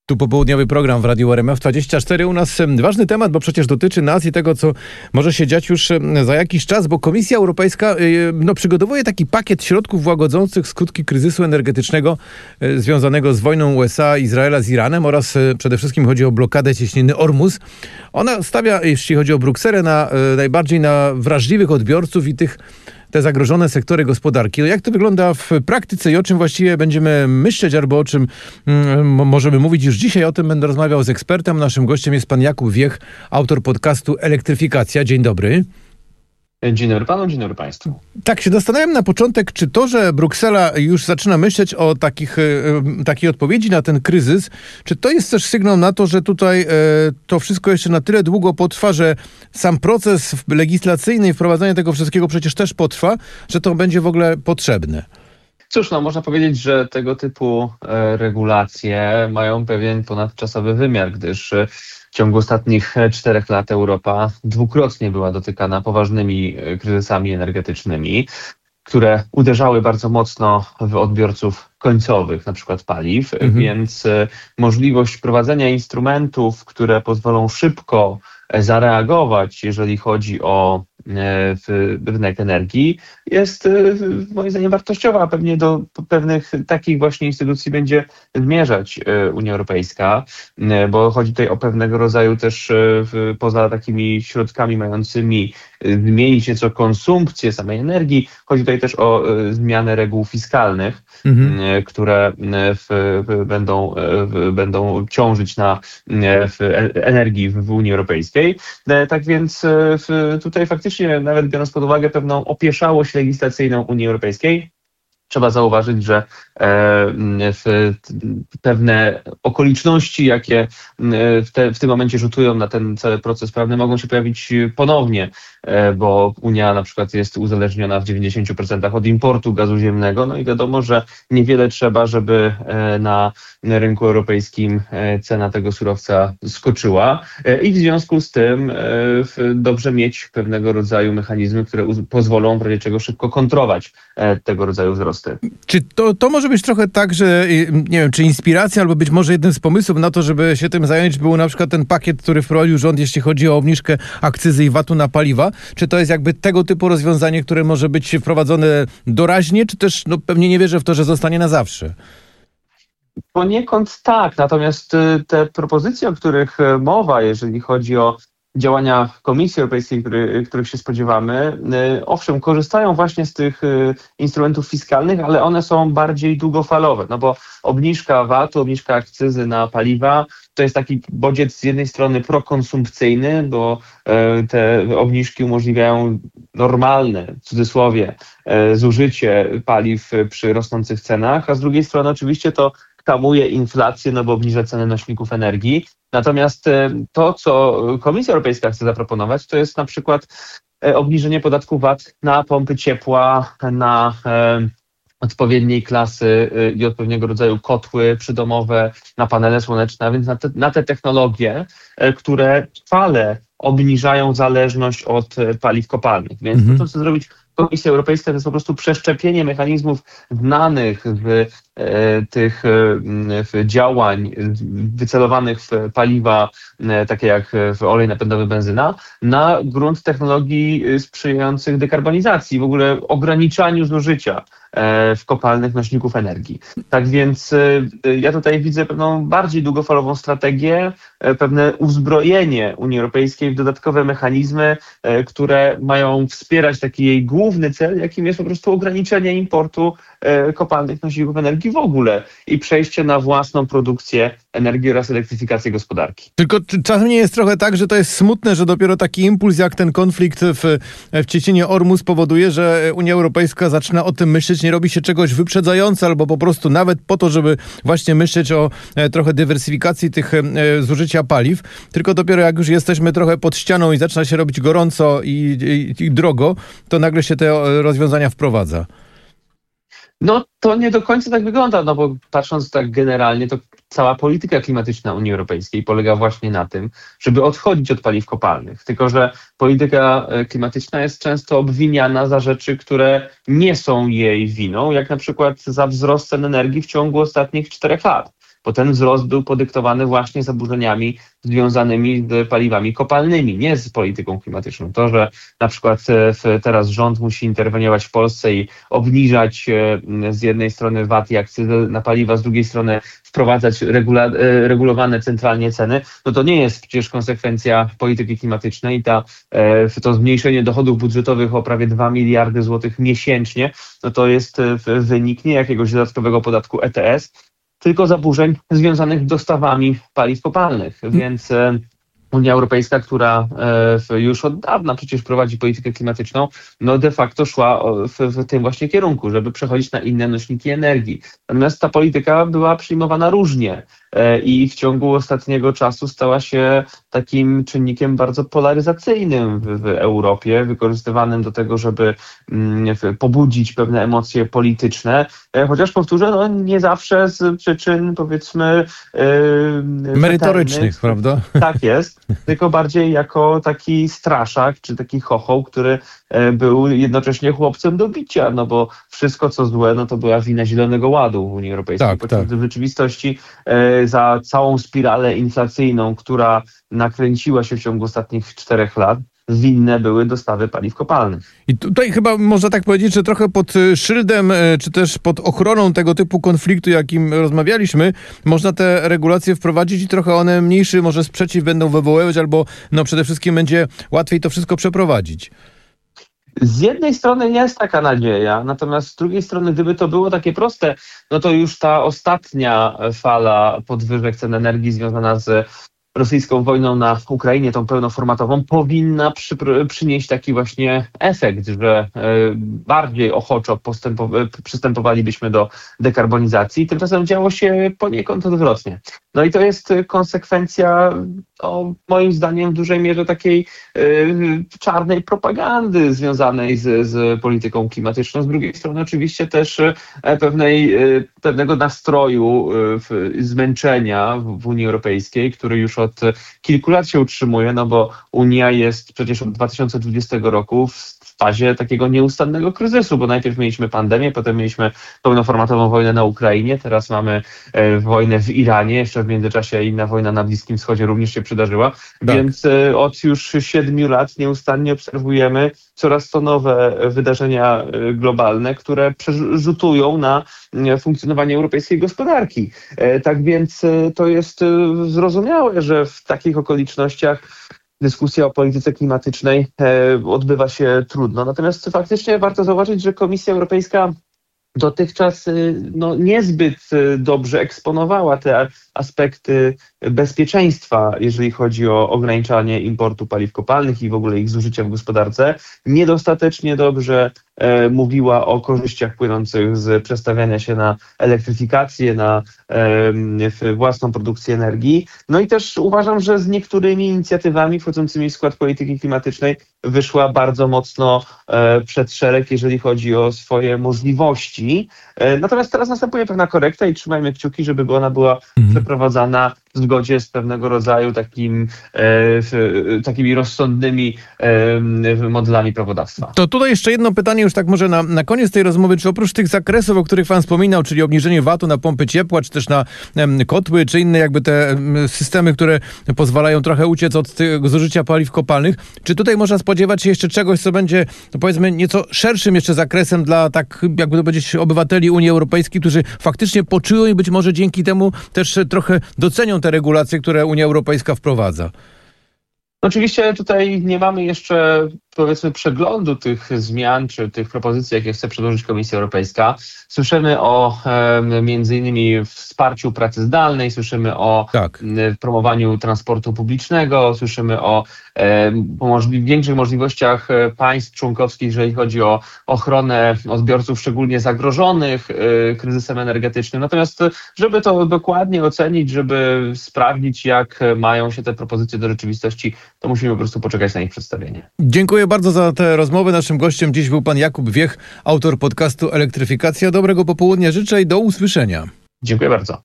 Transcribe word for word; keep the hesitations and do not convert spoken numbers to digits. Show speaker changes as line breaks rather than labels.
Tu popołudniowy program w Radiu R M F dwadzieścia cztery. U nas ważny temat, bo przecież dotyczy nas i tego, co może się dziać już za jakiś czas, bo Komisja Europejska no, przygotowuje taki pakiet środków łagodzących skutki kryzysu energetycznego związanego z wojną U S A, Izraela z Iranem oraz przede wszystkim chodzi o blokadę cieśniny Ormus. Ona stawia, jeśli chodzi o Brukselę, na, najbardziej na wrażliwych odbiorców i tych te zagrożone sektory gospodarki. No jak to wygląda w praktyce i o czym właściwie będziemy myśleć, albo o czym mm, możemy mówić już dzisiaj? O tym będę rozmawiał z ekspertem. Naszym gościem jest pan Jakub Wiech, autor podcastu Elektryfikacja. Dzień dobry.
Dzień dobry panu, dzień dobry państwu.
Tak się zastanawiam na początek, czy to, że Bruksela już zaczyna myśleć o takich, takiej odpowiedzi na ten kryzys, czy to jest też sygnał na to, że tutaj to wszystko jeszcze na tyle długo potrwa, że sam proces legislacyjny i wprowadzanie tego wszystkiego przecież też potrwa, że to będzie w ogóle potrzebne?
Cóż, no można powiedzieć, że tego typu e, regulacje mają pewien ponadczasowy wymiar, gdyż e, w ciągu ostatnich czterech lat Europa dwukrotnie była dotykana poważnymi e, kryzysami energetycznymi, które uderzały bardzo mocno w odbiorców końcowych, na przykład paliw, mhm. więc e, możliwość wprowadzenia instrumentów, które pozwolą szybko zareagować, jeżeli chodzi o w rynek energii, jest moim zdaniem wartościowa, a pewnie do pewnych takich właśnie instytucji będzie zmierzać Unia Europejska, bo chodzi tutaj o pewnego rodzaju też poza takimi środkami mającymi zmienić nieco konsumpcję samej energii, chodzi tutaj też o zmianę reguł fiskalnych, mhm. które w, w, będą, w, będą ciążyć na w energii w Unii Europejskiej. Tak więc w, tutaj faktycznie nawet biorąc pod uwagę pewną opieszałość legislacyjną Unii Europejskiej, trzeba zauważyć, że w pewne okoliczności, jakie w, te, w tym momencie rzutują na ten cały proces prawny, mogą się pojawić ponownie, bo Unia na przykład jest uzależniona w dziewięćdziesięciu procentach od importu gazu ziemnego, no i wiadomo, że niewiele trzeba, żeby na rynku europejskim cena tego surowca skoczyła i w związku z tym dobrze mieć pewnego rodzaju mechanizmy, które pozwolą w razie czego szybko kontrolować tego rodzaju wzrosty.
Czy to, to może być trochę tak, że nie wiem, czy inspiracja albo być może jednym z pomysłów na to, żeby się tym zająć, był na przykład ten pakiet, który wprowadził rząd, jeśli chodzi o obniżkę akcyzy i vatu na paliwa? Czy to jest jakby tego typu rozwiązanie, które może być wprowadzone doraźnie, czy też no, pewnie nie wierzę w to, że zostanie na zawsze?
Poniekąd tak, natomiast te propozycje, o których mowa, jeżeli chodzi o działania Komisji Europejskiej, który, których się spodziewamy, owszem, korzystają właśnie z tych instrumentów fiskalnych, ale one są bardziej długofalowe, no bo obniżka vatu, obniżka akcyzy na paliwa to jest taki bodziec z jednej strony prokonsumpcyjny, bo te obniżki umożliwiają normalne, w cudzysłowie, zużycie paliw przy rosnących cenach, a z drugiej strony oczywiście to hamuje inflację, no bo obniża ceny nośników energii. Natomiast to, co Komisja Europejska chce zaproponować, to jest na przykład obniżenie podatku V A T na pompy ciepła, na e, odpowiedniej klasy i odpowiedniego rodzaju kotły przydomowe, na panele słoneczne, a więc na te, na te technologie, które trwale obniżają zależność od paliw kopalnych. Więc mhm. to, co chce zrobić Komisja Europejska, to jest po prostu przeszczepienie mechanizmów znanych w e, tych e, w działań wycelowanych w paliwa, e, takie jak w olej napędowy, benzyna, na grunt technologii sprzyjających dekarbonizacji, w ogóle ograniczaniu zużycia e, w kopalnych nośników energii. Tak więc e, ja tutaj widzę pewną bardziej długofalową strategię, e, pewne uzbrojenie Unii Europejskiej w dodatkowe mechanizmy, e, które mają wspierać taki jej główny cel, jakim jest po prostu ograniczenie importu e, kopalnych nośników energii w ogóle i przejście na własną produkcję energii oraz elektryfikację gospodarki.
Tylko czy czasem nie jest trochę tak, że to jest smutne, że dopiero taki impuls jak ten konflikt w, w cieśninie Ormus powoduje, że Unia Europejska zaczyna o tym myśleć, nie robi się czegoś wyprzedzająco albo po prostu nawet po to, żeby właśnie myśleć o e, trochę dywersyfikacji tych e, zużycia paliw, tylko dopiero jak już jesteśmy trochę pod ścianą i zaczyna się robić gorąco i, i, i drogo, to nagle się te rozwiązania wprowadza.
No to nie do końca tak wygląda, no bo patrząc tak generalnie, to cała polityka klimatyczna Unii Europejskiej polega właśnie na tym, żeby odchodzić od paliw kopalnych. Tylko że polityka klimatyczna jest często obwiniana za rzeczy, które nie są jej winą, jak na przykład za wzrost cen energii w ciągu ostatnich czterech lat. bo ten wzrost był podyktowany właśnie zaburzeniami związanymi z paliwami kopalnymi, nie z polityką klimatyczną. To, że na przykład teraz rząd musi interweniować w Polsce i obniżać z jednej strony V A T i akcyzę na paliwa, z drugiej strony wprowadzać regula- regulowane centralnie ceny, no to nie jest przecież konsekwencja polityki klimatycznej. Ta, to zmniejszenie dochodów budżetowych o prawie dwa miliardy złotych miesięcznie, no to jest wynik nie jakiegoś dodatkowego podatku E T S, tylko zaburzeń związanych z dostawami paliw kopalnych. Więc Unia Europejska, która już od dawna przecież prowadzi politykę klimatyczną, no de facto szła w, w tym właśnie kierunku, żeby przechodzić na inne nośniki energii. Natomiast ta polityka była przyjmowana różnie i w ciągu ostatniego czasu stała się takim czynnikiem bardzo polaryzacyjnym w, w Europie, wykorzystywanym do tego, żeby mm, pobudzić pewne emocje polityczne, chociaż powtórzę, no nie zawsze z przyczyn, powiedzmy, yy,
merytorycznych, prawda?
Tak jest, tylko bardziej jako taki straszak, czy taki chochoł, który był jednocześnie chłopcem do bicia, no bo wszystko co złe, no to była wina Zielonego Ładu w Unii Europejskiej.
Tak,
Podczas
tak.
gdy w rzeczywistości e, za całą spiralę inflacyjną, która nakręciła się w ciągu ostatnich czterech lat, winne były dostawy paliw kopalnych.
I tutaj chyba można tak powiedzieć, że trochę pod szyldem, czy też pod ochroną tego typu konfliktu, jakim rozmawialiśmy, można te regulacje wprowadzić i trochę one mniejszy może sprzeciw będą wywoływać, albo no przede wszystkim będzie łatwiej to wszystko przeprowadzić.
Z jednej strony jest taka nadzieja, natomiast z drugiej strony, gdyby to było takie proste, no to już ta ostatnia fala podwyżek cen energii związana z rosyjską wojną na Ukrainie, tą pełnoformatową, powinna przy, przynieść taki właśnie efekt, że bardziej ochoczo postępow- przystępowalibyśmy do dekarbonizacji. Tymczasem działo się poniekąd odwrotnie. No i to jest konsekwencja, o, moim zdaniem, w dużej mierze takiej y, czarnej propagandy związanej z, z polityką klimatyczną. Z drugiej strony oczywiście też y, pewnej, y, pewnego nastroju y, zmęczenia w, w Unii Europejskiej, który już od kilku lat się utrzymuje, no bo Unia jest przecież od dwa tysiące dwudziestego roku w fazie takiego nieustannego kryzysu, bo najpierw mieliśmy pandemię, potem mieliśmy pełnoformatową wojnę na Ukrainie, teraz mamy e, wojnę w Iranie, jeszcze w międzyczasie inna wojna na Bliskim Wschodzie również się przydarzyła, tak. Więc e, od już siedmiu lat nieustannie obserwujemy coraz to nowe wydarzenia e, globalne, które przerzutują na e, funkcjonowanie europejskiej gospodarki. E, tak więc e, to jest e, zrozumiałe, że w takich okolicznościach dyskusja o polityce klimatycznej e, odbywa się trudno. Natomiast faktycznie warto zauważyć, że Komisja Europejska dotychczas no, niezbyt dobrze eksponowała te aspekty bezpieczeństwa, jeżeli chodzi o ograniczanie importu paliw kopalnych i w ogóle ich zużycia w gospodarce. Niedostatecznie dobrze e, mówiła o korzyściach płynących z przestawiania się na elektryfikację, na e, własną produkcję energii. No i też uważam, że z niektórymi inicjatywami wchodzącymi w skład polityki klimatycznej wyszła bardzo mocno e, przed szereg, jeżeli chodzi o swoje możliwości. E, natomiast teraz następuje pewna korekta i trzymajmy kciuki, żeby ona była mhm. przeprowadzana w zgodzie z pewnego rodzaju takim, e, takimi rozsądnymi e, modelami prawodawstwa.
To tutaj jeszcze jedno pytanie już tak może na, na koniec tej rozmowy. Czy oprócz tych zakresów, o których pan wspominał, czyli obniżenie V A T-u na pompy ciepła, czy też na em, kotły, czy inne jakby te em, systemy, które pozwalają trochę uciec od tego zużycia paliw kopalnych, czy tutaj można spodziewać się jeszcze czegoś, co będzie, no powiedzmy, nieco szerszym jeszcze zakresem dla, tak jakby to powiedzieć, obywateli Unii Europejskiej, którzy faktycznie poczują i być może dzięki temu też trochę docenią te regulacje, które Unia Europejska wprowadza?
Oczywiście tutaj nie mamy jeszcze, powiedzmy, przeglądu tych zmian czy tych propozycji, jakie chce przedłożyć Komisja Europejska. Słyszymy o e, między innymi wsparciu pracy zdalnej, słyszymy o tak. e, promowaniu transportu publicznego, słyszymy o e, możli- większych możliwościach państw członkowskich, jeżeli chodzi o ochronę odbiorców szczególnie zagrożonych e, kryzysem energetycznym. Natomiast żeby to dokładnie ocenić, żeby sprawdzić, jak mają się te propozycje do rzeczywistości, to musimy po prostu poczekać na ich przedstawienie.
Dziękuję bardzo za tę rozmowę. Naszym gościem dziś był pan Jakub Wiech, autor podcastu Elektryfikacja. Dobrego popołudnia życzę i do usłyszenia.
Dziękuję bardzo.